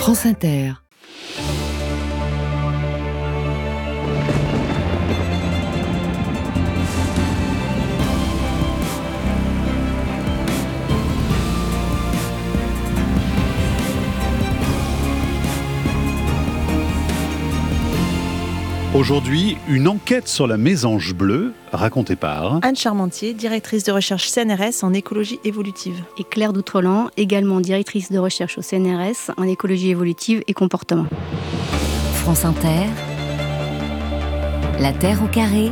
France Inter. Aujourd'hui, une enquête sur la mésange bleue, racontée par Anne Charmentier, directrice de recherche CNRS en écologie évolutive. Et Claire Doutrelan, également directrice de recherche au CNRS en écologie évolutive et comportement. France Inter. La Terre au carré.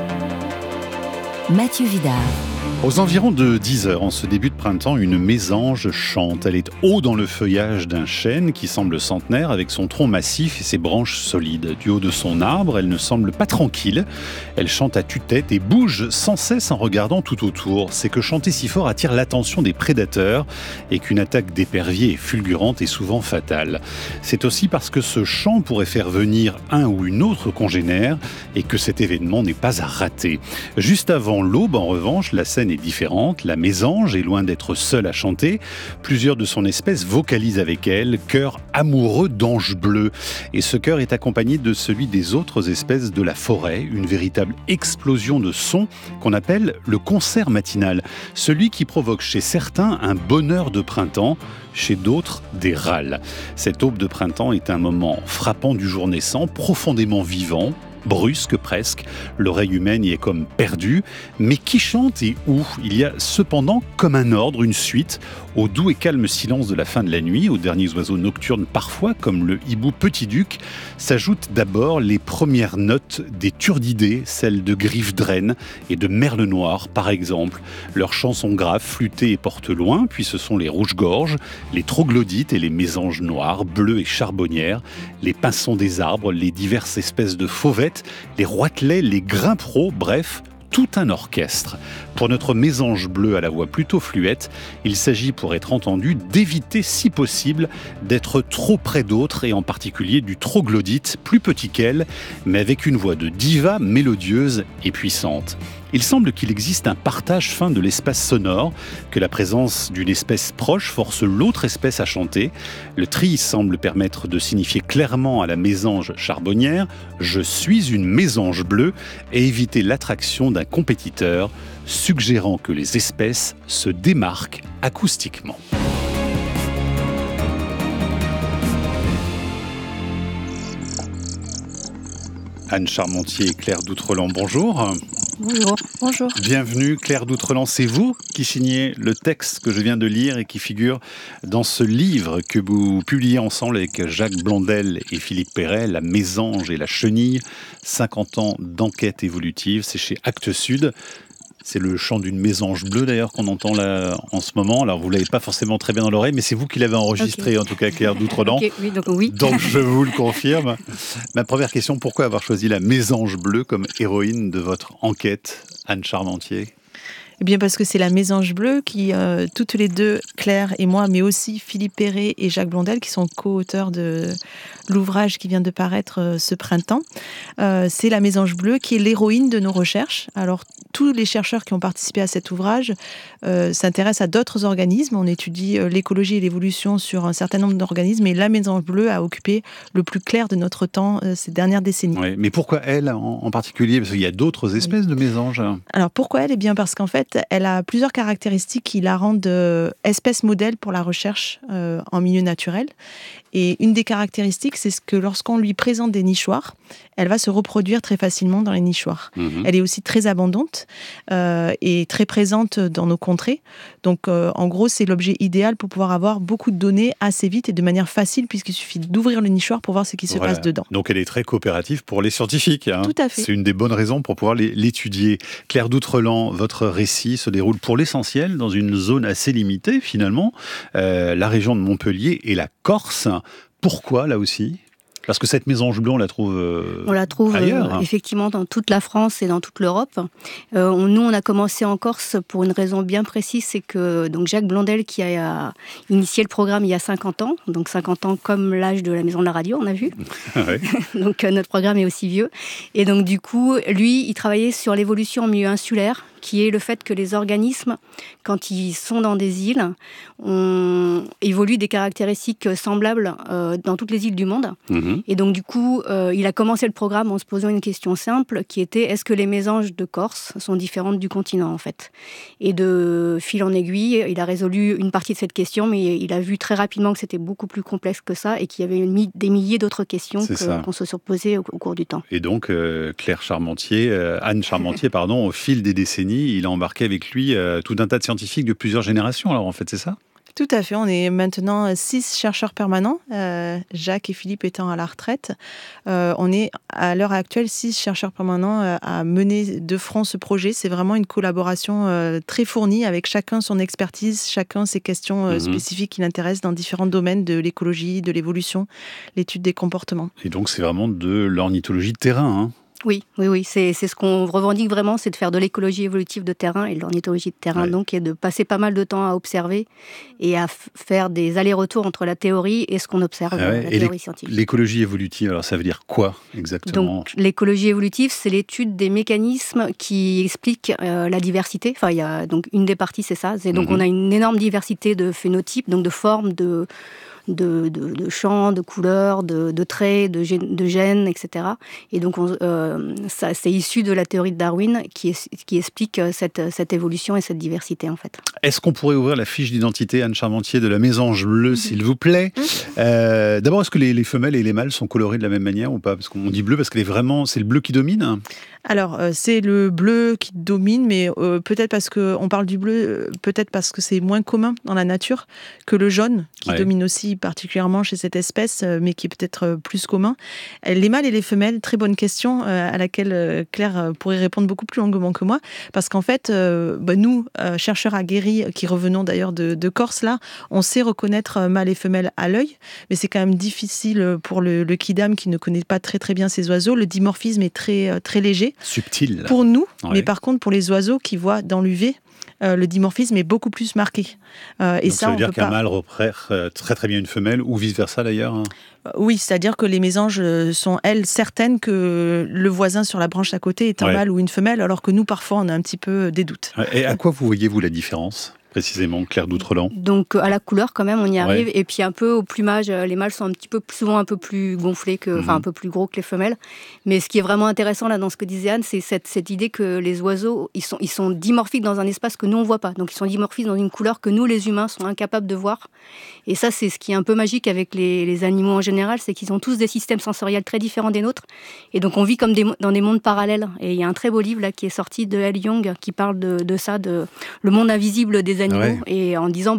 Mathieu Vidard. Aux environs de 10h, en ce début de printemps, une mésange chante. Elle est haut dans le feuillage d'un chêne qui semble centenaire avec son tronc massif et ses branches solides. Du haut de son arbre, elle ne semble pas tranquille. Elle chante à tue-tête et bouge sans cesse en regardant tout autour. C'est que chanter si fort attire l'attention des prédateurs et qu'une attaque d'épervier est fulgurante et souvent fatale. C'est aussi parce que ce chant pourrait faire venir un ou une autre congénère et que cet événement n'est pas à rater. Juste avant l'aube, en revanche, la scène est différente. La mésange est loin d'être seule à chanter. Plusieurs de son espèce vocalisent avec elle, chœur amoureux d'ange bleu. Et ce chœur est accompagné de celui des autres espèces de la forêt, une véritable explosion de sons qu'on appelle le concert matinal. Celui qui provoque chez certains un bonheur de printemps, chez d'autres des râles. Cette aube de printemps est un moment frappant du jour naissant, profondément vivant, brusque presque, l'oreille humaine y est comme perdue, mais qui chante et où ? Il y a cependant comme un ordre, une suite, au doux et calme silence de la fin de la nuit, aux derniers oiseaux nocturnes parfois, comme le hibou petit-duc, s'ajoutent d'abord les premières notes des turdidés, celles de griffes-draine et de merle noir par exemple. Leurs chants sont graves, flûtés et portent loin, puis ce sont les rouges-gorges, les troglodytes et les mésanges noires, bleues et charbonnières, les pinsons des arbres, les diverses espèces de fauvettes, les roitelets, les grimpereaux, bref, tout un orchestre. Pour notre mésange bleue à la voix plutôt fluette, il s'agit pour être entendu d'éviter si possible d'être trop près d'autres et en particulier du troglodyte, plus petit qu'elle, mais avec une voix de diva mélodieuse et puissante. Il semble qu'il existe un partage fin de l'espace sonore, que la présence d'une espèce proche force l'autre espèce à chanter. Le tri semble permettre de signifier clairement à la mésange charbonnière « Je suis une mésange bleue » et éviter l'attraction d'un compétiteur, suggérant que les espèces se démarquent acoustiquement. Anne Charmentier et Claire Doutrelan, bonjour. Bonjour. Bienvenue Claire Doutrelan, c'est vous qui signez le texte que je viens de lire et qui figure dans ce livre que vous publiez ensemble avec Jacques Blondel et Philippe Perret, La mésange et la chenille, 50 ans d'enquête évolutive, c'est chez Actes Sud. C'est le chant d'une mésange bleue d'ailleurs qu'on entend là en ce moment. Alors vous ne l'avez pas forcément très bien dans l'oreille, mais c'est vous qui l'avez enregistré, okay. En tout cas Claire Doutrelan. Okay, oui. Donc je vous le confirme. Ma première question, pourquoi avoir choisi la mésange bleue comme héroïne de votre enquête, Anne Charmentier ? Eh bien parce que c'est la mésange bleue qui, toutes les deux, Claire et moi, mais aussi Philippe Perret et Jacques Blondel, qui sont co-auteurs de l'ouvrage qui vient de paraître ce printemps. C'est la mésange bleue qui est l'héroïne de nos recherches. Alors tous les chercheurs qui ont participé à cet ouvrage s'intéressent à d'autres organismes. On étudie l'écologie et l'évolution sur un certain nombre d'organismes, et la mésange bleue a occupé le plus clair de notre temps ces dernières décennies. Oui, mais pourquoi elle en particulier ? Parce qu'il y a d'autres espèces de mésanges. Alors pourquoi elle ? Eh bien parce qu'en fait, elle a plusieurs caractéristiques qui la rendent espèce modèle pour la recherche en milieu naturel. Et une des caractéristiques, c'est que lorsqu'on lui présente des nichoirs, elle va se reproduire très facilement dans les nichoirs. Elle est aussi très abondante et très présente dans nos contrées. Donc, en gros, c'est l'objet idéal pour pouvoir avoir beaucoup de données assez vite et de manière facile, puisqu'il suffit d'ouvrir le nichoir pour voir ce qui se passe dedans. Donc, elle est très coopérative pour les scientifiques. Tout à fait. C'est une des bonnes raisons pour pouvoir l'étudier. Claire Doutrelan, votre récit se déroule pour l'essentiel dans une zone assez limitée, finalement, la région de Montpellier et la Corse. Pourquoi, là aussi ? Parce que cette mésange bleue, on la trouve ailleurs. Effectivement dans toute la France et dans toute l'Europe. Nous, on a commencé en Corse pour une raison bien précise, c'est que donc Jacques Blondel, qui a initié le programme il y a 50 ans, donc 50 ans comme l'âge de la Maison de la Radio, on a vu. Ouais. Donc notre programme est aussi vieux. Et donc du coup, lui, il travaillait sur l'évolution en milieu insulaire, qui est le fait que les organismes, quand ils sont dans des îles, évoluent des caractéristiques semblables dans toutes les îles du monde. Et donc du coup, il a commencé le programme en se posant une question simple, qui était: est-ce que les mésanges de Corse sont différentes du continent, en fait? Et de fil en aiguille, il a résolu une partie de cette question, mais il a vu très rapidement que c'était beaucoup plus complexe que ça et qu'il y avait des milliers d'autres questions qu'on se posait au cours du temps. Et donc, Anne Charmentier, au fil des décennies, il a embarqué avec lui tout un tas de scientifiques de plusieurs générations, alors en fait, c'est ça ? Tout à fait, on est maintenant 6 chercheurs permanents, Jacques et Philippe étant à la retraite. On est à l'heure actuelle 6 chercheurs permanents à mener de front ce projet. C'est vraiment une collaboration très fournie avec chacun son expertise, chacun ses questions spécifiques qui l'intéressent dans différents domaines de l'écologie, de l'évolution, l'étude des comportements. Et donc c'est vraiment de l'ornithologie de terrain, hein ? Oui, c'est ce qu'on revendique vraiment, c'est de faire de l'écologie évolutive de terrain et de l'ornithologie de terrain, donc, et de passer pas mal de temps à observer et à faire des allers-retours entre la théorie et ce qu'on observe, la théorie scientifique. L'écologie évolutive, alors ça veut dire quoi exactement ? Donc, l'écologie évolutive, c'est l'étude des mécanismes qui expliquent la diversité. Enfin, il y a donc une des parties, c'est ça. Donc, on a une énorme diversité de phénotypes, donc de formes, de champs, de couleurs, de traits, de gènes, etc. Et donc, ça, c'est issu de la théorie de Darwin qui explique cette évolution et cette diversité, en fait. Est-ce qu'on pourrait ouvrir la fiche d'identité, Anne Charmentier, de la mésange bleue, s'il vous plaît ? D'abord, est-ce que les femelles et les mâles sont colorés de la même manière ou pas ? Parce qu'on dit bleu parce que c'est le bleu qui domine ? Alors, c'est le bleu qui domine, mais peut-être parce qu'on parle du bleu, peut-être parce que c'est moins commun dans la nature que le jaune, qui domine aussi particulièrement chez cette espèce, mais qui est peut-être plus commun. Les mâles et les femelles, très bonne question à laquelle Claire pourrait répondre beaucoup plus longuement que moi, parce qu'en fait, nous, chercheurs aguerris, qui revenons d'ailleurs de Corse, là, on sait reconnaître mâles et femelles à l'œil, mais c'est quand même difficile pour le kidam qui ne connaît pas très très bien ces oiseaux. Le dimorphisme est très, très léger. Subtil. Pour nous, mais par contre pour les oiseaux qui voient dans l'UV, le dimorphisme est beaucoup plus marqué. Donc ça veut dire qu'un mâle repère très très bien une femelle ou vice-versa d'ailleurs ? Oui, c'est-à-dire que les mésanges sont, elles, certaines que le voisin sur la branche à côté est un mâle ou une femelle, alors que nous, parfois, on a un petit peu des doutes. Et à quoi vous voyez-vous la différence ? Précisément, Claire d'Outrelan. Donc à la couleur quand même, on y arrive, et puis un peu au plumage, les mâles sont souvent un peu plus gonflés, un peu plus gros que les femelles. Mais ce qui est vraiment intéressant là dans ce que disait Anne, c'est cette idée que les oiseaux, ils sont dimorphiques dans un espace que nous on voit pas. Donc ils sont dimorphiques dans une couleur que nous les humains sont incapables de voir. Et ça, c'est ce qui est un peu magique avec les animaux en général, c'est qu'ils ont tous des systèmes sensoriels très différents des nôtres. Et donc on vit comme dans des mondes parallèles. Et il y a un très beau livre là qui est sorti de L. Young qui parle de ça, de le monde invisible des animaux, et en disant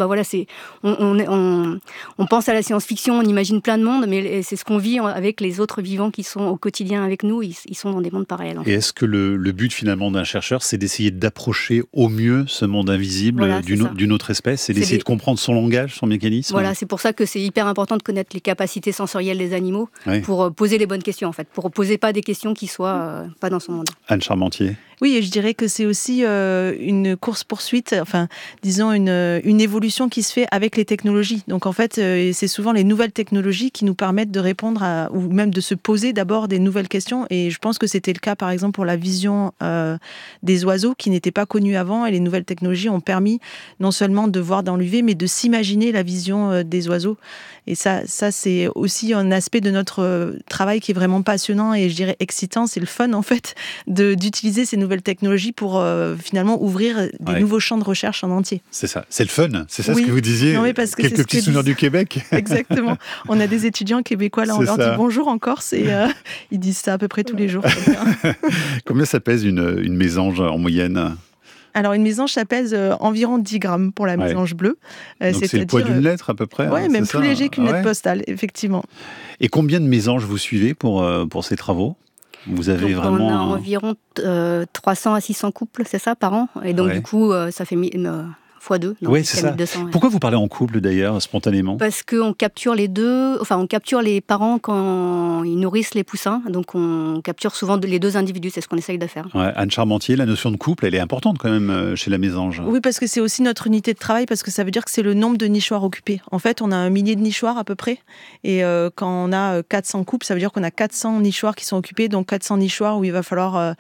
on pense à la science-fiction, on imagine plein de mondes, mais c'est ce qu'on vit avec les autres vivants qui sont au quotidien avec nous, ils sont dans des mondes parallèles. Et est-ce que le but finalement d'un chercheur, c'est d'essayer d'approcher au mieux ce monde invisible d'une autre espèce, c'est d'essayer de comprendre son langage, son mécanisme ? Voilà, c'est pour ça que c'est hyper important de connaître les capacités sensorielles des animaux pour poser les bonnes questions, en fait, pour poser pas des questions qui soient pas dans son monde. Anne Charmentier. Oui, et je dirais que c'est aussi une course-poursuite, disons une évolution qui se fait avec les technologies. Donc en fait, c'est souvent les nouvelles technologies qui nous permettent de répondre ou même de se poser d'abord des nouvelles questions. Et je pense que c'était le cas, par exemple, pour la vision des oiseaux qui n'étaient pas connus avant. Et les nouvelles technologies ont permis non seulement de voir dans l'UV, mais de s'imaginer la vision des oiseaux. Et ça, c'est aussi un aspect de notre travail qui est vraiment passionnant et je dirais excitant. C'est le fun, en fait, d'utiliser ces nouvelles technologies pour finalement ouvrir des nouveaux champs de recherche en entier. C'est ça, c'est le fun, c'est ça ce que vous disiez. Non, parce que quelques petits souvenirs du Québec. Exactement. On a des étudiants québécois, là, on leur dit bonjour en Corse et ils disent ça à peu près tous les jours. Combien ça pèse une mésange en moyenne ? Alors, une mésange, ça pèse environ 10 grammes pour la mésange bleue. Donc, c'est le poids d'une lettre à peu près. Oui, même plus léger qu'une lettre postale, effectivement. Et combien de mésanges vous suivez pour ces travaux ? Vous avez vraiment... On a environ 300 à 600 couples, c'est ça, par an. Et donc, du coup, ça fait x2. Oui, c'est ça. 1200, ouais. Pourquoi vous parlez en couple d'ailleurs, spontanément ? Parce qu'on capture les deux, enfin on capture les parents quand ils nourrissent les poussins, donc on capture souvent les deux individus, c'est ce qu'on essaye de faire. Ouais, Anne Charmentier, la notion de couple, elle est importante quand même chez la mésange. Oui, parce que c'est aussi notre unité de travail, parce que ça veut dire que c'est le nombre de nichoirs occupés. En fait, on a 1 millier de nichoirs à peu près, et quand on a 400 couples, ça veut dire qu'on a 400 nichoirs qui sont occupés, donc 400 nichoirs où il va falloir,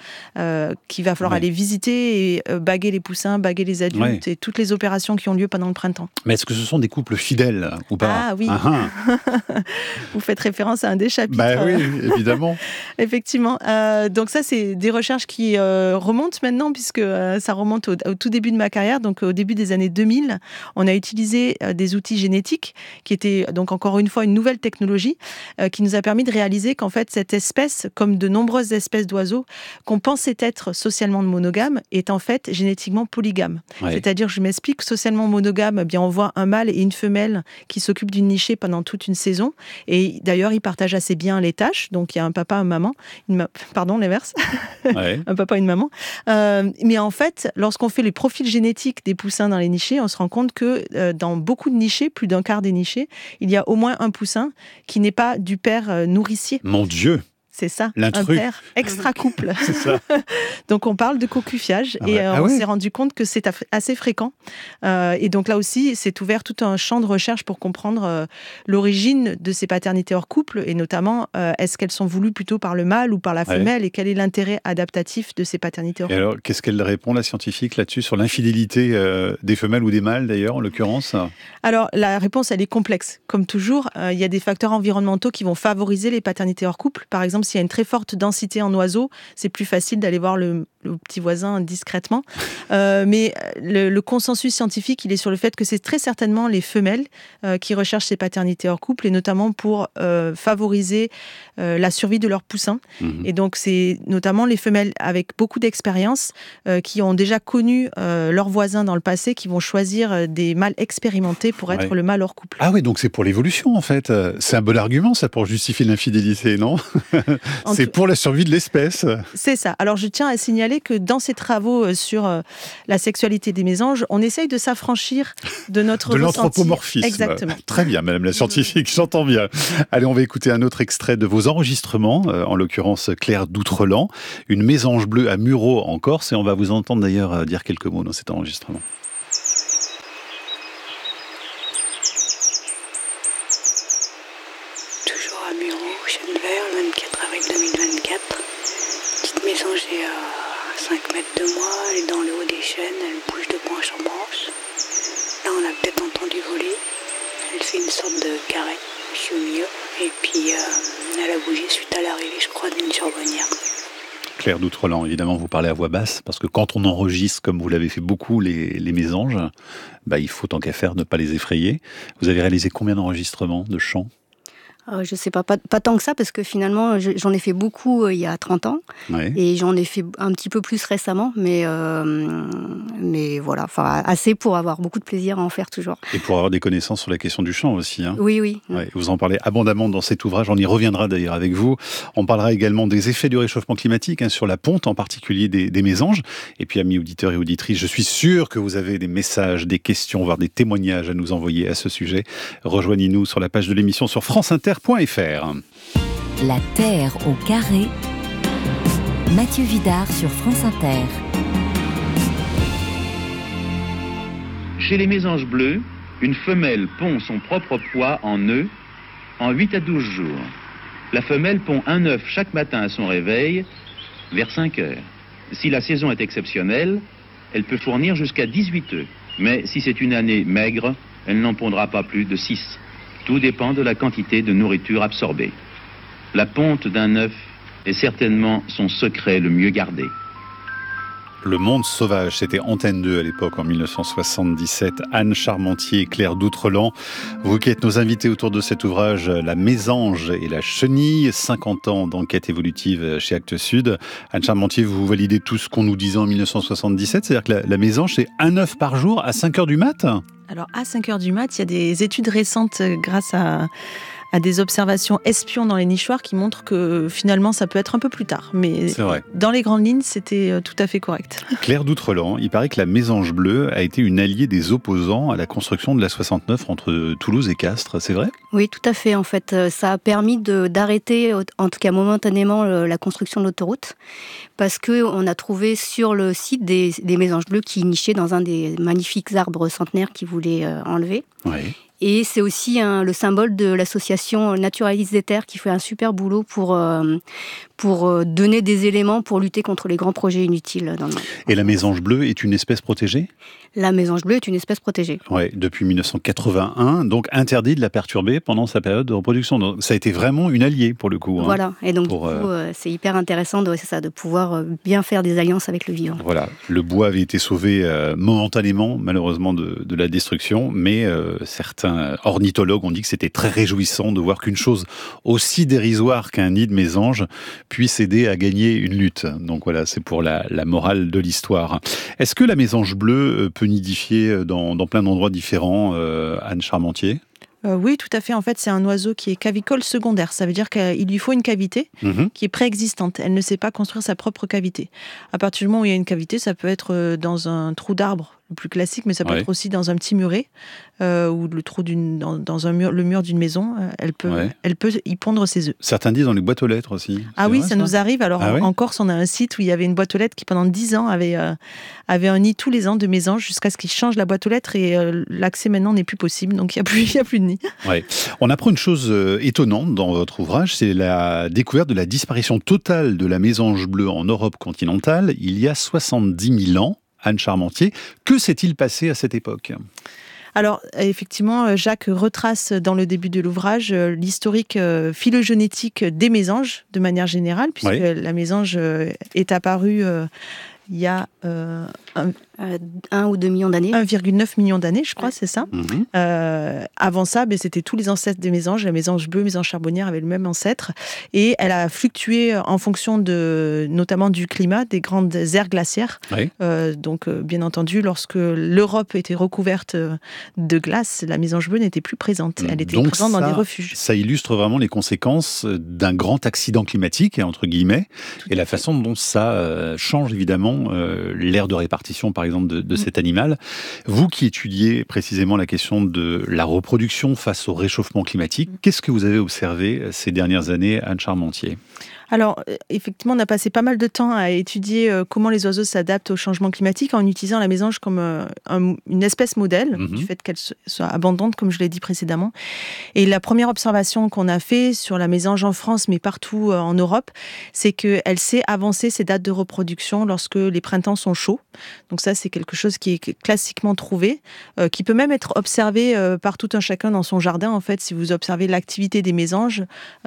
aller visiter et baguer les poussins, baguer les adultes et toutes les opérations qui ont lieu pendant le printemps. Mais est-ce que ce sont des couples fidèles ou pas ? Ah oui, vous faites référence à un des chapitres. Bah oui, évidemment. Effectivement. Donc ça, c'est des recherches qui remontent maintenant, puisque ça remonte au tout début de ma carrière, donc au début des années 2000. On a utilisé des outils génétiques, qui étaient donc encore une fois une nouvelle technologie, qui nous a permis de réaliser qu'en fait, cette espèce, comme de nombreuses espèces d'oiseaux, qu'on pensait être socialement monogame, est en fait génétiquement polygame. Ouais. C'est-à-dire, je m'explique, socialement monogame, eh bien, on voit un mâle et une femelle qui s'occupent d'une nichée pendant toute une saison. Et d'ailleurs, ils partagent assez bien les tâches. Donc, il y a un papa, une maman. Pardon, l'inverse. Ouais. Un papa, une maman. Mais en fait, lorsqu'on fait les profils génétiques des poussins dans les nichées, on se rend compte que dans beaucoup de nichées, plus d'un quart des nichées, il y a au moins un poussin qui n'est pas du père nourricier. Mon Dieu! C'est ça, L'intrus. un père extra-couple. C'est ça. Donc on parle de cocufiage on s'est rendu compte que c'est assez fréquent. Et donc là aussi, c'est ouvert tout un champ de recherche pour comprendre l'origine de ces paternités hors couple et notamment est-ce qu'elles sont voulues plutôt par le mâle ou par la femelle et quel est l'intérêt adaptatif de ces paternités hors couple. Et alors, qu'est-ce qu'elle répond, la scientifique, là-dessus, sur l'infidélité des femelles ou des mâles, d'ailleurs, en l'occurrence ? Alors, la réponse, elle est complexe. Comme toujours, il y a des facteurs environnementaux qui vont favoriser les paternités hors couple. Par exemple, s'il y a une très forte densité en oiseaux, c'est plus facile d'aller voir le petit voisin discrètement. Mais le consensus scientifique, il est sur le fait que c'est très certainement les femelles qui recherchent ces paternités hors couple, et notamment pour favoriser la survie de leurs poussins. Mmh. Et donc, c'est notamment les femelles avec beaucoup d'expérience qui ont déjà connu leurs voisins dans le passé, qui vont choisir des mâles expérimentés pour être le mâle hors couple. Ah oui, donc c'est pour l'évolution, en fait. C'est un bon argument, ça, pour justifier l'infidélité, non ? C'est pour la survie de l'espèce. C'est ça. Alors, je tiens à signaler que dans ces travaux sur la sexualité des mésanges, on essaye de s'affranchir de notre ressenti. L'anthropomorphisme. Exactement. Très bien, madame la scientifique, j'entends bien. Allez, on va écouter un autre extrait de vos enregistrements, en l'occurrence Claire d'Outreland, une mésange bleue à Muro en Corse, et on va vous entendre d'ailleurs dire quelques mots dans cet enregistrement. Toujours à Muro, Chennever, le 24 avril 2024. Petite mésangée à 5 mètres de moi, elle est dans le haut des chênes, elle bouge de branche en branche. Là, on a peut-être entendu voler. Elle fait une sorte de carré, je suis au milieu. Et puis, elle a bougé suite à l'arrivée, je crois, d'une charbonnière. Claire d'Outreland, évidemment, vous parlez à voix basse, parce que quand on enregistre, comme vous l'avez fait beaucoup, les mésanges, il faut, tant qu'à faire, ne pas les effrayer. Vous avez réalisé combien d'enregistrements de chants ? Je ne sais pas tant que ça, parce que finalement, j'en ai fait beaucoup il y a 30 ans, et j'en ai fait un petit peu plus récemment, mais voilà, assez pour avoir beaucoup de plaisir à en faire toujours. Et pour avoir des connaissances sur la question du chant aussi. Hein. Oui. Ouais, vous en parlez abondamment dans cet ouvrage, on y reviendra d'ailleurs avec vous. On parlera également des effets du réchauffement climatique, sur la ponte, en particulier des mésanges. Et puis, amis auditeurs et auditrices, je suis sûr que vous avez des messages, des questions, voire des témoignages à nous envoyer à ce sujet. Rejoignez-nous sur la page de l'émission sur franceinter.fr. La Terre au carré. Mathieu Vidard sur France Inter. Chez les mésanges bleus, une femelle pond son propre poids en œufs en 8 à 12 jours. La femelle pond un œuf chaque matin à son réveil, vers 5 heures. Si la saison est exceptionnelle, elle peut fournir jusqu'à 18 œufs. Mais si c'est une année maigre, elle n'en pondra pas plus de 6. Tout dépend de la quantité de nourriture absorbée. La ponte d'un œuf est certainement son secret le mieux gardé. Le monde sauvage, c'était Antenne 2 à l'époque, en 1977. Anne Charmentier et Claire d'Outreland. Vous qui êtes nos invités autour de cet ouvrage, La mésange et la chenille, 50 ans d'enquête évolutive chez Actes Sud. Anne Charmentier, vous validez tout ce qu'on nous disait en 1977, c'est-à-dire que la mésange, c'est un œuf par jour à 5h du mat'? Alors, à 5h du mat', il y a des études récentes grâce à à des observations espions dans les nichoirs qui montrent que finalement ça peut être un peu plus tard. Mais dans les grandes lignes, c'était tout à fait correct. Claire d'Outreland, il paraît que la mésange bleue a été une alliée des opposants à la construction de l'A69 entre Toulouse et Castres, c'est vrai ? Oui, tout à fait. En fait, ça a permis d'arrêter, en tout cas momentanément, la construction de l'autoroute, parce qu'on a trouvé sur le site des mésanges bleues qui nichaient dans un des magnifiques arbres centenaires qu'ils voulaient enlever. Oui. Et c'est aussi le symbole de l'association Naturalistes des Terres qui fait un super boulot pour donner des éléments pour lutter contre les grands projets inutiles dans le monde. Et la mésange bleue est une espèce protégée ? La mésange bleue est une espèce protégée. Oui, depuis 1981, donc interdit de la perturber pendant sa période de reproduction. Donc, ça a été vraiment une alliée pour le coup. Voilà, et donc du coup, c'est hyper intéressant de pouvoir bien faire des alliances avec le vivant. Voilà, le bois avait été sauvé momentanément, malheureusement, de la destruction, mais certains ornithologues ont dit que c'était très réjouissant de voir qu'une chose aussi dérisoire qu'un nid de mésange puisse aider à gagner une lutte. Donc voilà, c'est pour la morale de l'histoire. Est-ce que la mésange bleue peut nidifier dans plein d'endroits différents, Anne Charmentier ? Oui, tout à fait. En fait, c'est un oiseau qui est cavicole secondaire. Ça veut dire qu'il lui faut une cavité qui est préexistante. Elle ne sait pas construire sa propre cavité. À partir du moment où il y a une cavité, ça peut être dans un trou d'arbre, le plus classique, mais ça peut être aussi dans un petit muret ou le trou le mur d'une maison. Elle peut y pondre ses œufs. Certains disent dans les boîtes aux lettres aussi. Ah oui, ça nous arrive. Alors en Corse, on a un site où il y avait une boîte aux lettres qui pendant 10 ans avait un nid tous les ans de mésanges jusqu'à ce qu'ils changent la boîte aux lettres et l'accès maintenant n'est plus possible. Donc il n'y a plus de nid. Ouais. On apprend une chose étonnante dans votre ouvrage, c'est la découverte de la disparition totale de la mésange bleue en Europe continentale il y a 70 000 ans. Anne Charmentier, que s'est-il passé à cette époque ? Alors, effectivement, Jacques retrace dans le début de l'ouvrage l'historique phylogénétique des mésanges, de manière générale, puisque la mésange est apparue il y a 1 ou 2 millions d'années. 1,9 million d'années, je crois, c'est ça. Avant ça, c'était tous les ancêtres des mésanges. La mésange bleue, mésange charbonnière avaient le même ancêtre. Et elle a fluctué en fonction notamment du climat, des grandes aires glaciaires. Donc, bien entendu, lorsque l'Europe était recouverte de glace, la mésange bleue n'était plus présente. Elle était présente dans des refuges. Ça illustre vraiment les conséquences d'un grand accident climatique, entre guillemets, et la façon dont ça change évidemment l'aire de répartition, par exemple, de cet animal. Vous qui étudiez précisément la question de la reproduction face au réchauffement climatique, qu'est-ce que vous avez observé ces dernières années, Anne Charmentier ? Alors, effectivement, on a passé pas mal de temps à étudier comment les oiseaux s'adaptent au changement climatique en utilisant la mésange comme une espèce modèle, du fait qu'elle soit abondante, comme je l'ai dit précédemment. Et la première observation qu'on a fait sur la mésange en France, mais partout en Europe, c'est qu'elle sait avancer ses dates de reproduction lorsque les printemps sont chauds. Donc ça, c'est quelque chose qui est classiquement trouvé, qui peut même être observé par tout un chacun dans son jardin. En fait, si vous observez l'activité des mésanges,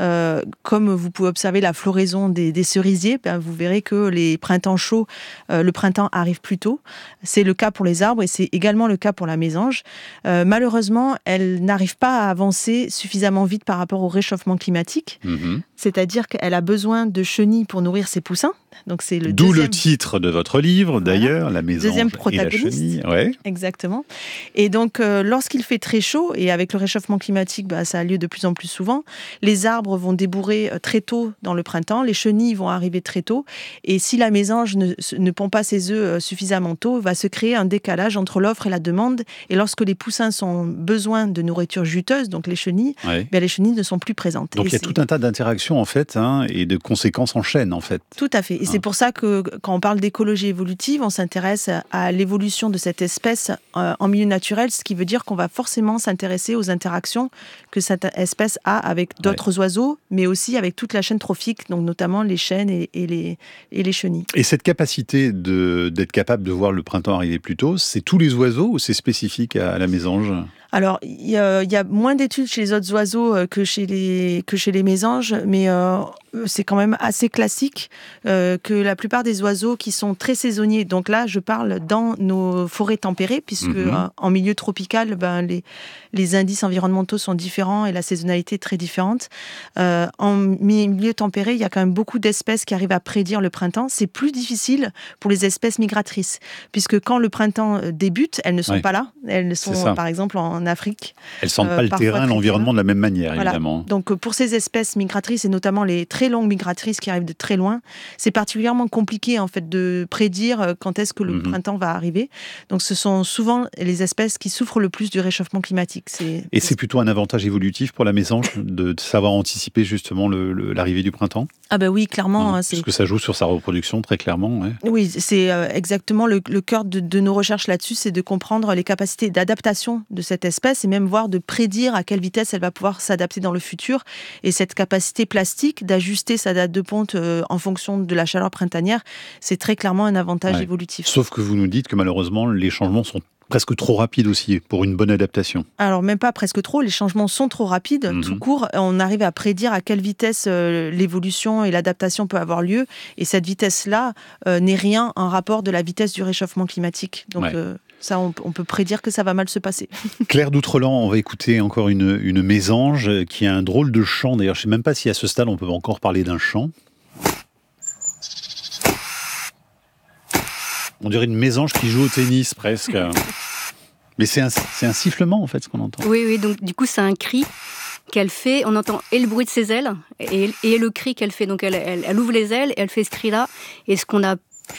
comme vous pouvez observer la floraison des cerisiers, vous verrez que les printemps chauds, le printemps arrive plus tôt. C'est le cas pour les arbres et c'est également le cas pour la mésange. Malheureusement, elle n'arrive pas à avancer suffisamment vite par rapport au réchauffement climatique. C'est-à-dire qu'elle a besoin de chenilles pour nourrir ses poussins. Donc c'est D'où le titre de votre livre, d'ailleurs, la mésange deuxième et la chenille. Exactement. Et donc, lorsqu'il fait très chaud, et avec le réchauffement climatique, ça a lieu de plus en plus souvent, les arbres vont débourrer très tôt dans le printemps, les chenilles vont arriver très tôt, et si la mésange ne pond pas ses œufs suffisamment tôt, va se créer un décalage entre l'offre et la demande, et lorsque les poussins ont besoin de nourriture juteuse, donc les chenilles, les chenilles ne sont plus présentes. Donc il y a tout un tas d'interactions, en fait, et de conséquences en chaîne, en fait. Tout à fait. Et c'est pour ça que quand on parle d'écologie évolutive, on s'intéresse à l'évolution de cette espèce en milieu naturel, ce qui veut dire qu'on va forcément s'intéresser aux interactions que cette espèce a avec d'autres oiseaux, mais aussi avec toute la chaîne trophique, donc notamment les chênes et les chenilles. Et cette capacité d'être capable de voir le printemps arriver plus tôt, c'est tous les oiseaux ou c'est spécifique à la mésange ? Alors, il y a moins d'études chez les autres oiseaux que chez les mésanges, mais c'est quand même assez classique que la plupart des oiseaux qui sont très saisonniers, donc là, je parle dans nos forêts tempérées, puisque en milieu tropical, les indices environnementaux sont différents et la saisonnalité est très différente. En milieu tempéré, il y a quand même beaucoup d'espèces qui arrivent à prédire le printemps. C'est plus difficile pour les espèces migratrices, puisque quand le printemps débute, elles ne sont pas là. Elles sont, par exemple, en en Afrique. Elles ne sentent pas le terrain, l'environnement de la même manière, voilà. Évidemment. Donc pour ces espèces migratrices, et notamment les très longues migratrices qui arrivent de très loin, c'est particulièrement compliqué en fait de prédire quand est-ce que le printemps va arriver. Donc ce sont souvent les espèces qui souffrent le plus du réchauffement climatique. Et c'est plutôt un avantage évolutif pour la mésange de savoir anticiper justement l'arrivée du printemps ? Ah ben oui, clairement. Parce que ça joue sur sa reproduction très clairement. Ouais. Oui, c'est exactement le cœur de nos recherches là-dessus, c'est de comprendre les capacités d'adaptation de cette espèce et même voir de prédire à quelle vitesse elle va pouvoir s'adapter dans le futur. Et cette capacité plastique d'ajuster sa date de ponte en fonction de la chaleur printanière, c'est très clairement un avantage évolutif. Sauf que vous nous dites que malheureusement, les changements sont presque trop rapides aussi pour une bonne adaptation. Alors même pas presque trop, les changements sont trop rapides, tout court. On arrive à prédire à quelle vitesse l'évolution et l'adaptation peut avoir lieu. Et cette vitesse-là n'est rien en rapport de la vitesse du réchauffement climatique. Donc ça, on peut prédire que ça va mal se passer. Claire d'Outreland, on va écouter encore une mésange qui a un drôle de chant. D'ailleurs, je ne sais même pas si à ce stade on peut encore parler d'un chant. On dirait une mésange qui joue au tennis presque. Mais c'est un sifflement en fait ce qu'on entend. Oui, donc du coup c'est un cri qu'elle fait. On entend et le bruit de ses ailes et le cri qu'elle fait. Donc elle ouvre les ailes et elle fait ce cri-là. Et ce qu'on a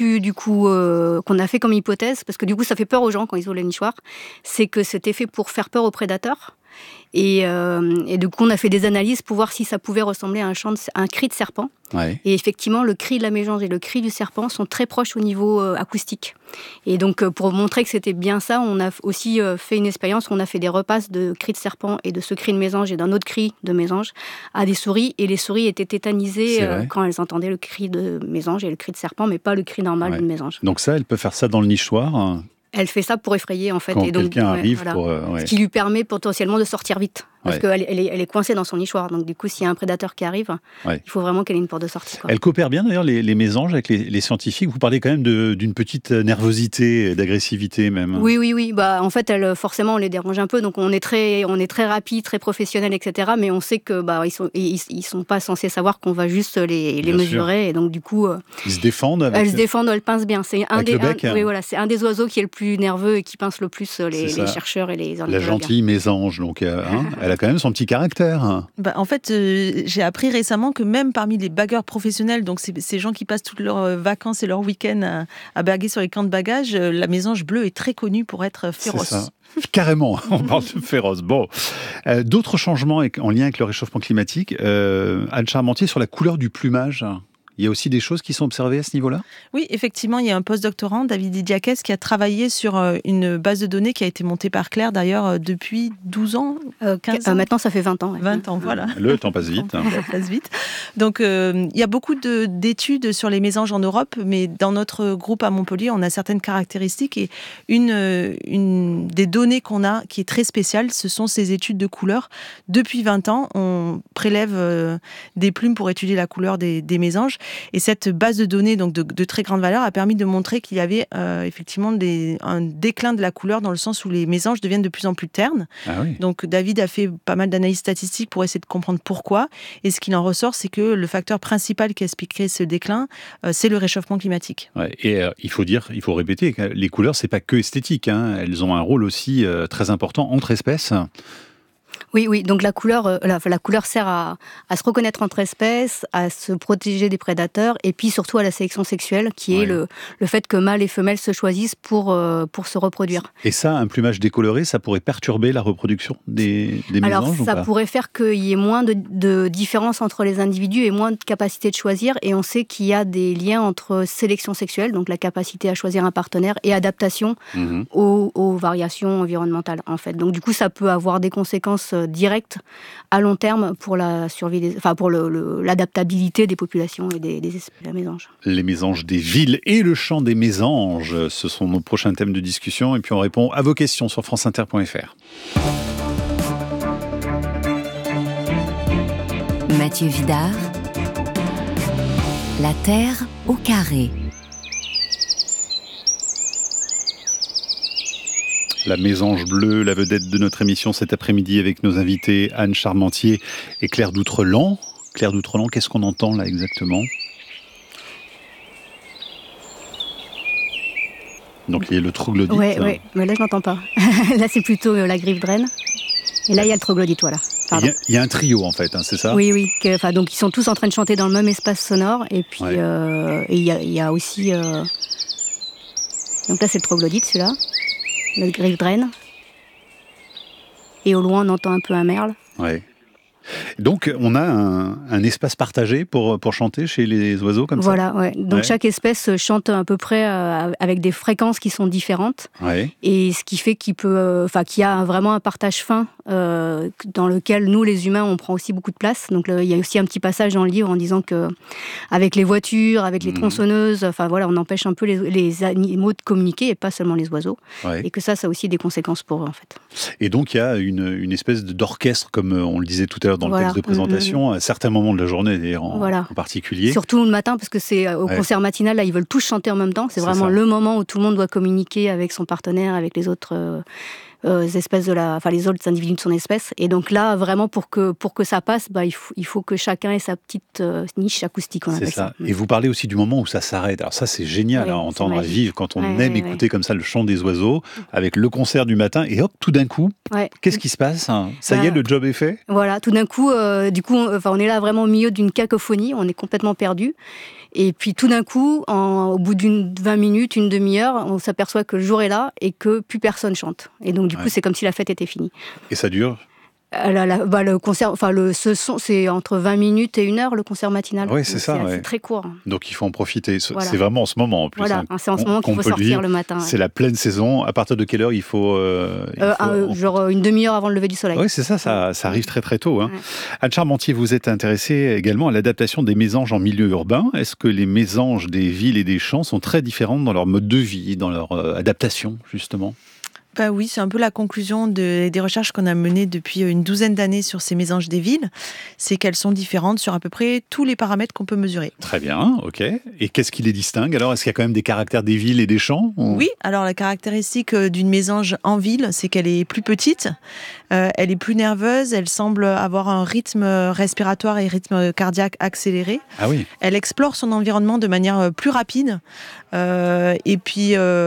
qu'on a fait comme hypothèse, parce que du coup ça fait peur aux gens quand ils ouvrent les nichoirs, c'est que c'était fait pour faire peur aux prédateurs. Et du coup on a fait des analyses pour voir si ça pouvait ressembler à un cri de serpent. Ouais. Et effectivement le cri de la mésange et le cri du serpent sont très proches au niveau acoustique. Et donc pour montrer que c'était bien ça, on a aussi fait une expérience où on a fait des repasses de cris de serpent et de ce cri de mésange et d'un autre cri de mésange à des souris, et les souris étaient tétanisées quand elles entendaient le cri de mésange et le cri de serpent, mais pas le cri normal d'une mésange. Donc ça, elle peut faire ça dans le nichoir. Elle fait ça pour effrayer, en fait. Quand quelqu'un arrive voilà. pour... Ce qui lui permet potentiellement de sortir vite. Parce qu'elle est coincée dans son nichoir. Donc du coup, s'il y a un prédateur qui arrive, il faut vraiment qu'elle ait une porte de sortie. Elle coopère bien d'ailleurs, les mésanges, avec les scientifiques. Vous parlez quand même d'une petite nervosité, d'agressivité même. Oui. En fait, forcément, on les dérange un peu. Donc on est très rapide, très professionnel, etc. Mais on sait que ils sont pas censés savoir qu'on va juste les mesurer. Et donc du coup... Ils se défendent elles se défendent, elles pincent bien. C'est c'est un des oiseaux qui est le plus nerveux et qui pince le plus les chercheurs et les ornithologues. La gentille mésange, donc elle a quand même son petit caractère. En fait, j'ai appris récemment que même parmi les bagueurs professionnels, donc ces gens qui passent toutes leurs vacances et leurs week-ends à baguer sur les camps de bagages, la mésange bleue est très connue pour être féroce. C'est ça. Carrément, on parle de féroce. Bon, d'autres changements en lien avec le réchauffement climatique. Anne Charmentier, sur la couleur du plumage. Il y a aussi des choses qui sont observées à ce niveau-là ? Oui, effectivement, il y a un postdoctorant, David Idiakès, qui a travaillé sur une base de données qui a été montée par Claire, d'ailleurs, depuis 12 ans, 15 ans. Maintenant, ça fait 20 ans. 20 ans, voilà. Le temps passe vite. Ça passe vite. Donc, il y a beaucoup d'études sur les mésanges en Europe, mais dans notre groupe à Montpellier, on a certaines caractéristiques. Et une des données qu'on a, qui est très spéciale, ce sont ces études de couleur. Depuis 20 ans, on prélève des plumes pour étudier la couleur des mésanges. Et cette base de données donc de très grande valeur a permis de montrer qu'il y avait effectivement un déclin de la couleur dans le sens où les mésanges deviennent de plus en plus ternes. Ah oui. Donc David a fait pas mal d'analyses statistiques pour essayer de comprendre pourquoi. Et ce qu'il en ressort, c'est que le facteur principal qui expliquerait ce déclin, c'est le réchauffement climatique. Ouais, et il faut répéter que les couleurs, c'est pas que esthétique. Elles ont un rôle aussi très important entre espèces. Oui, donc la couleur sert à se reconnaître entre espèces, à se protéger des prédateurs, et puis surtout à la sélection sexuelle, qui est le fait que mâles et femelles se choisissent pour se reproduire. Et ça, un plumage décoloré, ça pourrait perturber la reproduction des mésanges ? Alors, ça pourrait faire qu'il y ait moins de différence entre les individus et moins de capacité de choisir, et on sait qu'il y a des liens entre sélection sexuelle, donc la capacité à choisir un partenaire, et adaptation aux variations environnementales, en fait. Donc du coup, ça peut avoir des conséquences directes à long terme pour la survie, pour l'adaptabilité des populations et des espèces de la mésange. Les mésanges des villes et le chant des mésanges, ce sont nos prochains thèmes de discussion. Et puis on répond à vos questions sur franceinter.fr. Mathieu Vidard, la Terre au carré. La mésange bleue, la vedette de notre émission cet après-midi avec nos invités Anne Charmentier et Claire d'Outreland. Claire d'Outreland, qu'est-ce qu'on entend là exactement ? Donc il y a le troglodyte. Ouais, mais là je n'entends pas. Là c'est plutôt la grive-draine. Et là il y a le troglodyte, voilà. Il y a un trio en fait, c'est ça ? Oui. Donc ils sont tous en train de chanter dans le même espace sonore. Et puis il y a aussi... Donc là c'est le troglodyte, celui-là. Le grive-draine. Et au loin on entend un peu un merle. Ouais. Donc, on a un espace partagé pour chanter chez les oiseaux comme ça. Voilà, ouais. Donc chaque espèce chante à peu près avec des fréquences qui sont différentes. Ouais. Et ce qui fait qu'il y a vraiment un partage fin dans lequel nous, les humains, on prend aussi beaucoup de place. Donc il y a aussi un petit passage dans le livre en disant que avec les voitures, avec les tronçonneuses, on empêche un peu les animaux de communiquer et pas seulement les oiseaux. Ouais. Et que ça a aussi des conséquences pour eux, en fait. Et donc il y a une espèce d'orchestre, comme on le disait tout à l'heure dans le texte de présentation, à certains moments de la journée d'ailleurs en particulier. Surtout le matin, parce que c'est au concert matinal, là ils veulent tous chanter en même temps. C'est vraiment le moment où tout le monde doit communiquer avec son partenaire, avec les autres espèces les autres individus de son espèce. Et donc là, vraiment pour que ça passe, il faut que chacun ait sa petite niche acoustique. On appelle ça. Et vous parlez aussi du moment où ça s'arrête. Alors ça, c'est génial à entendre, à vivre quand on aime écouter comme ça le chant des oiseaux, avec le concert du matin. Et hop, tout d'un coup, qu'est-ce qui se passe ? Ça y est, le job est fait ? Voilà, tout d'un coup, on est là vraiment au milieu d'une cacophonie. On est complètement perdu. Et puis tout d'un coup, au bout d'une 20 minutes, une demi-heure, on s'aperçoit que le jour est là et que plus personne chante. Et donc du coup, c'est comme si la fête était finie. Et ça dure ? Le concert, c'est entre 20 minutes et 1 heure, le concert matinal. Oui, c'est ça. C'est très court. Donc il faut en profiter. Voilà. C'est vraiment en ce moment en plus. Voilà, c'est en ce moment qu'il faut sortir le matin. C'est la pleine saison. À partir de quelle heure il faut genre une demi-heure avant le lever du soleil. Oui, c'est ça. Ça arrive très très tôt. Hein. Ouais. Anne Charmentier, vous êtes intéressée également à l'adaptation des mésanges en milieu urbain. Est-ce que les mésanges des villes et des champs sont très différentes dans leur mode de vie, dans leur adaptation, justement ? Oui, c'est un peu la conclusion des recherches qu'on a menées depuis une douzaine d'années sur ces mésanges des villes. C'est qu'elles sont différentes sur à peu près tous les paramètres qu'on peut mesurer. Très bien, ok. Et qu'est-ce qui les distingue alors ? Est-ce qu'il y a quand même des caractères des villes et des champs ? Oui, alors la caractéristique d'une mésange en ville, c'est qu'elle est plus petite, elle est plus nerveuse, elle semble avoir un rythme respiratoire et rythme cardiaque accéléré. Ah oui. Elle explore son environnement de manière plus rapide. Et puis,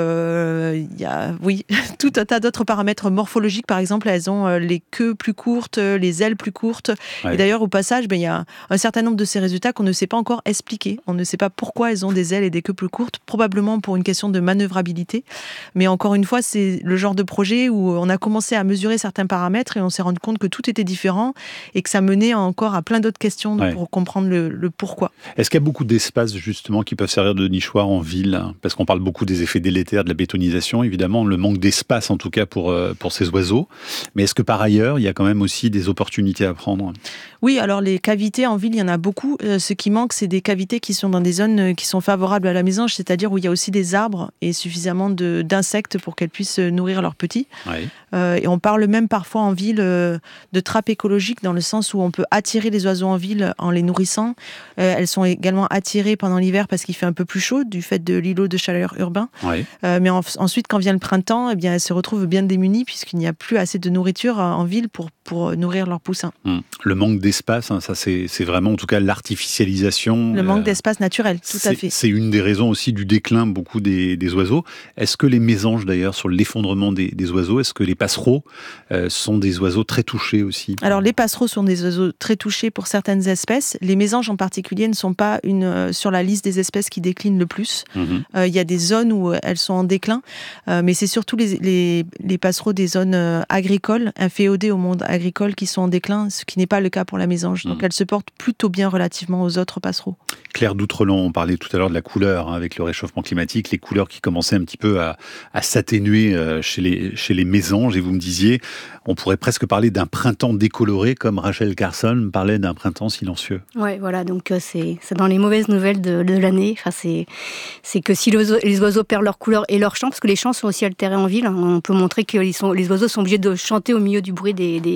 il y a tout un tas d'autres paramètres morphologiques. Par exemple, elles ont les queues plus courtes, les ailes plus courtes. Ouais. Et d'ailleurs, au passage, il y a un certain nombre de ces résultats qu'on ne sait pas encore expliquer. On ne sait pas pourquoi elles ont des ailes et des queues plus courtes, probablement pour une question de manœuvrabilité. Mais encore une fois, c'est le genre de projet où on a commencé à mesurer certains paramètres et on s'est rendu compte que tout était différent et que ça menait encore à plein d'autres questions pour comprendre le pourquoi. Est-ce qu'il y a beaucoup d'espaces, justement, qui peuvent servir de nichoir en ville ? Parce qu'on parle beaucoup des effets délétères de la bétonisation, évidemment, le manque d'espace, en tout cas, pour ces oiseaux. Mais est-ce que, par ailleurs, il y a quand même aussi des opportunités à prendre ? Oui, alors les cavités en ville, il y en a beaucoup. Ce qui manque, c'est des cavités qui sont dans des zones qui sont favorables à la mésange, c'est-à-dire où il y a aussi des arbres et suffisamment d'insectes pour qu'elles puissent nourrir leurs petits. Oui. Et on parle même parfois en ville de trappe écologique, dans le sens où on peut attirer les oiseaux en ville en les nourrissant. Elles sont également attirées pendant l'hiver parce qu'il fait un peu plus chaud du fait de l'îlot de chaleur urbain. Oui. Mais ensuite, quand vient le printemps, elles se retrouvent bien démunies puisqu'il n'y a plus assez de nourriture en ville pour nourrir leurs poussins. Le manque d'espace, ça c'est vraiment en tout cas l'artificialisation. Le manque d'espace naturel, tout à fait. C'est une des raisons aussi du déclin beaucoup des oiseaux. Est-ce que les mésanges d'ailleurs, sur l'effondrement des oiseaux, est-ce que les passereaux sont des oiseaux très touchés aussi ? Alors les passereaux sont des oiseaux très touchés pour certaines espèces. Les mésanges en particulier ne sont pas sur la liste des espèces qui déclinent le plus. Il y a des zones où elles sont en déclin, mais c'est surtout les passereaux des zones agricoles, inféodées au monde agricole, qui sont en déclin, ce qui n'est pas le cas pour la mésange. Donc elle se porte plutôt bien relativement aux autres passereaux. Claire Doutrelan, on parlait tout à l'heure de la couleur, avec le réchauffement climatique, les couleurs qui commençaient un petit peu à s'atténuer chez les mésanges, et vous me disiez, on pourrait presque parler d'un printemps décoloré, comme Rachel Carson parlait d'un printemps silencieux. Oui, voilà, donc c'est dans les mauvaises nouvelles de l'année. Enfin, c'est que si les oiseaux perdent leur couleur et leur chant, parce que les chants sont aussi altérés en ville, on peut montrer que les oiseaux sont obligés de chanter au milieu du bruit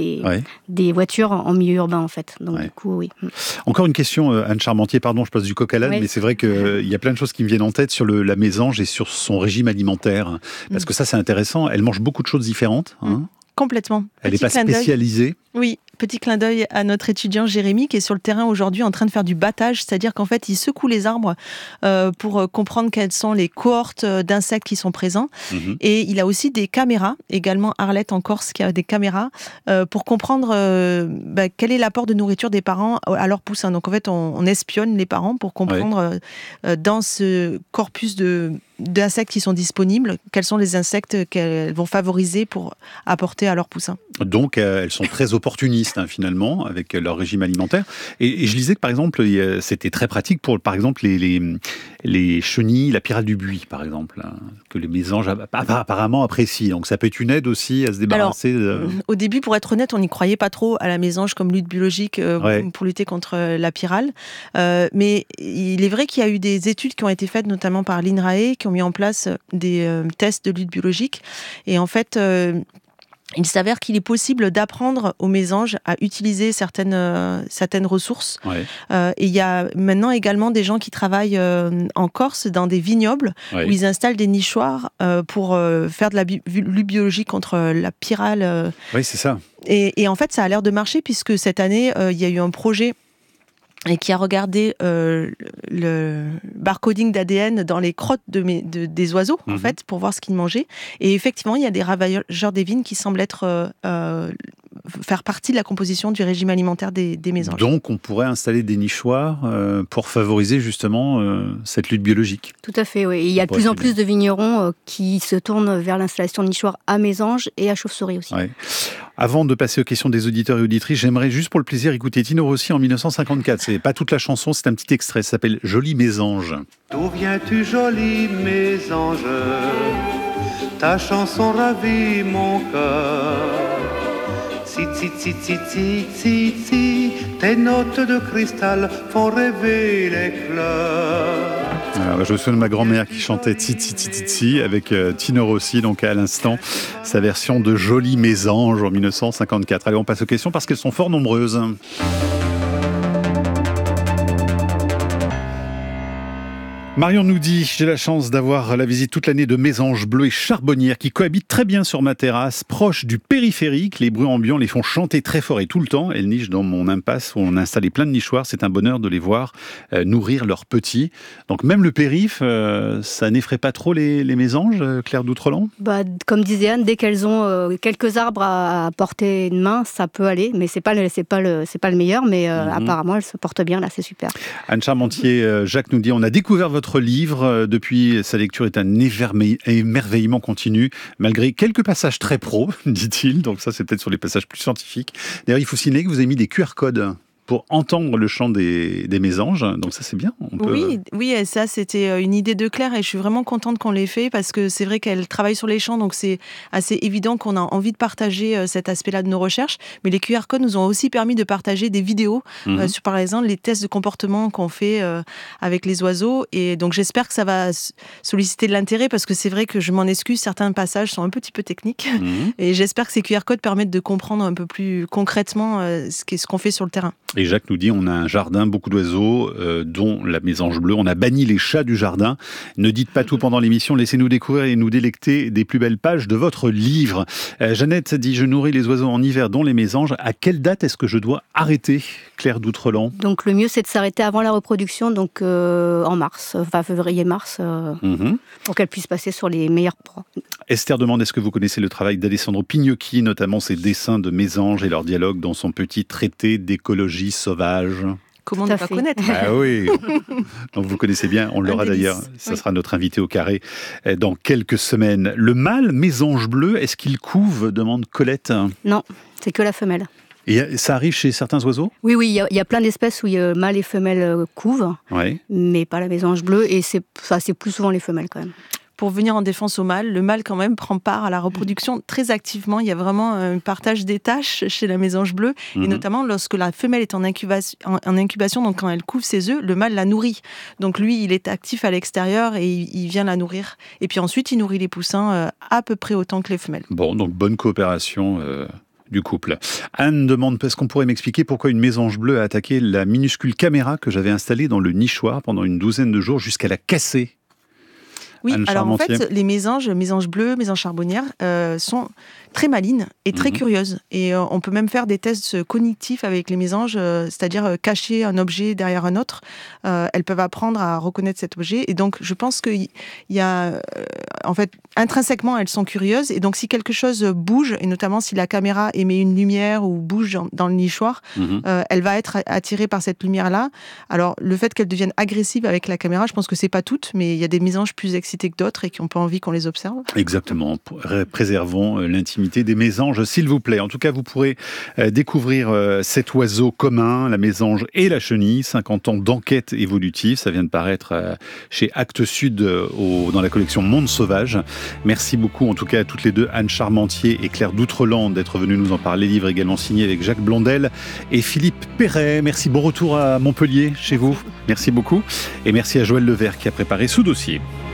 des voitures en milieu urbain, en fait. Donc du coup, oui. Encore une question, Anne Charmentier, pardon, je passe du coq à l'âne, mais c'est vrai qu'il y a plein de choses qui me viennent en tête sur la mésange et sur son régime alimentaire. Parce que ça, c'est intéressant. Elle mange beaucoup de choses différentes, Complètement. Elle n'est pas spécialisée? Oui, petit clin d'œil à notre étudiant Jérémy qui est sur le terrain aujourd'hui en train de faire du battage, c'est-à-dire qu'en fait il secoue les arbres pour comprendre quelles sont les cohortes d'insectes qui sont présents. Et il a aussi des caméras, également Arlette en Corse qui a des caméras pour comprendre quel est l'apport de nourriture des parents à leurs poussins. Donc en fait on espionne les parents pour comprendre dans ce corpus d'insectes qui sont disponibles, quels sont les insectes qu'elles vont favoriser pour apporter à leurs poussins. Donc elles sont très opportunistes finalement avec leur régime alimentaire. Et je lisais que par exemple c'était très pratique pour par exemple les chenilles, la pyrale du buis par exemple, que les mésanges apparemment apprécient. Donc ça peut être une aide aussi à se débarrasser. Au début, pour être honnête, on n'y croyait pas trop à la mésange comme lutte biologique pour lutter contre la pyrale. Mais il est vrai qu'il y a eu des études qui ont été faites notamment par l'INRAE qui ont mis en place des tests de lutte biologique. Et en fait, il s'avère qu'il est possible d'apprendre aux mésanges à utiliser certaines ressources. Et il y a maintenant également des gens qui travaillent en Corse dans des vignobles où ils installent des nichoirs pour faire de la lutte biologique contre la pyrale. Oui, c'est ça. Et en fait, ça a l'air de marcher puisque cette année, il y a eu un projet et qui a regardé le barcoding d'ADN dans les crottes des oiseaux, en fait, pour voir ce qu'ils mangeaient. Et effectivement, il y a des ravageurs des vignes qui semblent faire partie de la composition du régime alimentaire des mésanges. Donc, on pourrait installer des nichoirs pour favoriser justement cette lutte biologique. Tout à fait, oui. Et il y a de plus en plus de vignerons qui se tournent vers l'installation de nichoirs à mésanges et à chauve-souris aussi. Ouais. Avant de passer aux questions des auditeurs et auditrices, j'aimerais juste pour le plaisir écouter Tino Rossi en 1954. C'est pas toute la chanson, c'est un petit extrait, ça s'appelle « Jolie mésange ». D'où viens-tu, jolie mésange? Ta chanson ravit mon cœur. Si, si, si, si, si, si, si, tes notes de cristal font rêver les fleurs. Alors, je me souviens de ma grand-mère qui chantait Tsi Tsi Tsi Tsi Tsi avec Tino Rossi, donc à l'instant, sa version de Jolie mésange en 1954. Allez, on passe aux questions parce qu'elles sont fort nombreuses. Marion nous dit « J'ai la chance d'avoir la visite toute l'année de mésanges bleus et charbonnières qui cohabitent très bien sur ma terrasse, proche du périphérique. Les bruits ambiants les font chanter très fort et tout le temps. Elles nichent dans mon impasse où on a installé plein de nichoirs. C'est un bonheur de les voir nourrir leurs petits. » Donc même le périph', ça n'effraie pas trop les mésanges, Claire Doutreland? Comme disait Anne, dès qu'elles ont quelques arbres à portée de main, ça peut aller. Mais c'est pas le meilleur. Mais apparemment, elles se portent bien. Là, c'est super. Anne Charmentier, Jacques nous dit « On a découvert votre livre, depuis sa lecture est un émerveillement continu, malgré quelques passages très pros, dit-il, donc ça c'est peut-être sur les passages plus scientifiques. D'ailleurs, il faut signaler que vous avez mis des QR codes pour entendre le chant des mésanges, donc ça c'est bien. Oui, et ça c'était une idée de Claire et je suis vraiment contente qu'on l'ait fait parce que c'est vrai qu'elle travaille sur les chants, donc c'est assez évident qu'on a envie de partager cet aspect-là de nos recherches, mais les QR codes nous ont aussi permis de partager des vidéos sur par exemple les tests de comportement qu'on fait avec les oiseaux, et donc j'espère que ça va solliciter de l'intérêt parce que c'est vrai que je m'en excuse, certains passages sont un petit peu techniques et j'espère que ces QR codes permettent de comprendre un peu plus concrètement ce qu'on fait sur le terrain. Et Jacques nous dit, on a un jardin, beaucoup d'oiseaux, dont la mésange bleue. On a banni les chats du jardin. Ne dites pas tout pendant l'émission, laissez-nous découvrir et nous délecter des plus belles pages de votre livre. Jeannette dit, je nourris les oiseaux en hiver, dont les mésanges. À quelle date est-ce que je dois arrêter, Claire Doutreland? Donc le mieux, c'est de s'arrêter avant la reproduction, donc en mars, février-mars, pour qu'elle puisse passer sur les meilleurs proies. Esther demande, est-ce que vous connaissez le travail d'Alessandro Pignocchi, notamment ses dessins de mésanges et leur dialogue dans son petit traité d'écologie sauvage? Comment ne pas connaître? Ah oui. Donc vous connaissez bien, on l'aura d'ailleurs, ça sera notre invité au carré dans quelques semaines. Le mâle mésange bleu, est-ce qu'il couve, demande Colette? Non, c'est que la femelle. Et ça arrive chez certains oiseaux? Oui, il y a plein d'espèces où mâles et femelles couvent, mais pas la mésange bleue, et c'est plus souvent les femelles quand même. Pour venir en défense au mâle, le mâle quand même prend part à la reproduction très activement. Il y a vraiment un partage des tâches chez la mésange bleue, et notamment lorsque la femelle est en incubation, donc quand elle couve ses œufs, le mâle la nourrit. Donc lui, il est actif à l'extérieur et il vient la nourrir. Et puis ensuite, il nourrit les poussins à peu près autant que les femelles. Bon, donc bonne coopération du couple. Anne demande, est-ce qu'on pourrait m'expliquer pourquoi une mésange bleue a attaqué la minuscule caméra que j'avais installée dans le nichoir pendant une douzaine de jours jusqu'à la casser? Oui, Anne alors en Charmentier. fait, les mésanges bleues, mésanges charbonnières, sont très malines et très curieuses. Et on peut même faire des tests cognitifs avec les mésanges, c'est-à-dire cacher un objet derrière un autre. Elles peuvent apprendre à reconnaître cet objet. Et donc, je pense qu'il y a, en fait, intrinsèquement, elles sont curieuses. Et donc, si quelque chose bouge, et notamment si la caméra émet une lumière ou bouge dans le nichoir, elle va être attirée par cette lumière-là. Alors, le fait qu'elles deviennent agressives avec la caméra, je pense que c'est pas toutes, mais il y a des mésanges plus excitées que d'autres et qui n'ont pas envie qu'on les observe. Exactement. Préservons l'intimité des mésanges, s'il vous plaît. En tout cas, vous pourrez découvrir cet oiseau commun, la mésange et la chenille, 50 ans d'enquête évolutive. Ça vient de paraître chez Actes Sud dans la collection Monde Sauvage. Merci beaucoup, en tout cas, à toutes les deux, Anne Charmentier et Claire d'Outrelande, d'être venues nous en parler. Livre également signé avec Jacques Blondel et Philippe Perret. Merci, bon retour à Montpellier, chez vous. Merci beaucoup. Et merci à Joël Levert qui a préparé ce dossier.